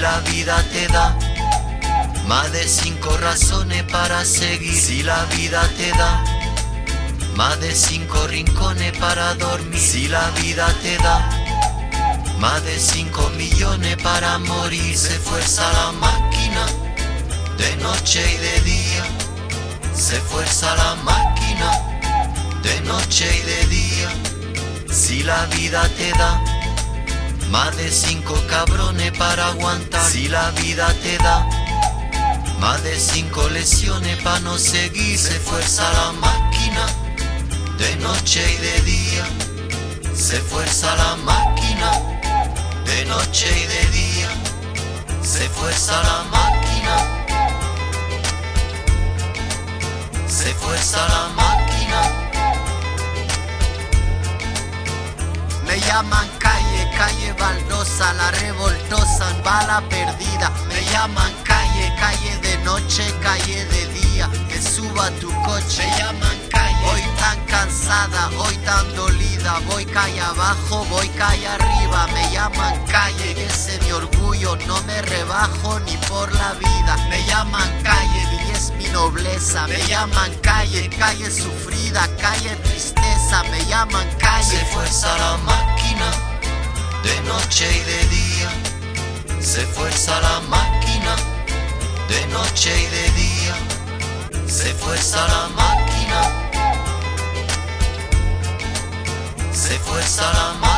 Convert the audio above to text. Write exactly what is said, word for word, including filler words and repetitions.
la vida te da más de cinco razones para seguir, si la vida te da más de cinco rincones para dormir, si la vida te da más de cinco millones para morir, se fuerza la máquina de noche y de día, se fuerza la máquina de noche y de día. Si la vida te da más de cinco cabrones para aguantar, si la vida te da más de cinco lesiones para no seguir, se fuerza la máquina de noche y de día, se fuerza la máquina de noche y de día, se fuerza la máquina, se fuerza la máquina. Me llaman calle, calle baldosa, la revoltosa en bala perdida. Me llaman calle, calle de noche, calle de día. Que suba tu coche, me llaman calle. Hoy tan cansada, hoy tan dolida. Voy calle abajo, voy calle arriba. Me llaman calle, que ese mi orgullo, no me rebajo ni por la vida. Me llaman calle, y es mi nobleza. Me llaman calle, calle sufrida, calle tristeza. Me llaman calle. Se fuerza la máquina de noche y de día, se fuerza la máquina de noche y de día, se fuerza la máquina, se fuerza la máquina.